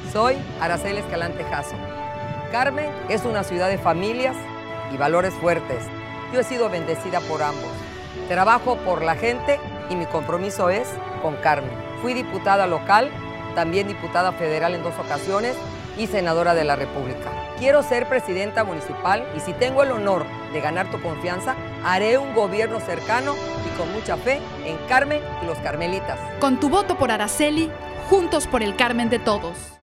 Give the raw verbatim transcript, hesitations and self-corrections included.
Soy Araceli Escalante Jasso. Carmen es una ciudad de familias y valores fuertes. Yo he sido bendecida por ambos. Trabajo por la gente y mi compromiso es con Carmen. Fui diputada local, también diputada federal en dos ocasiones y senadora de la República. Quiero ser presidenta municipal y si tengo el honor de ganar tu confianza, haré un gobierno cercano y con mucha fe en Carmen y los carmelitas. Con tu voto por Araceli, juntos por el Carmen de todos.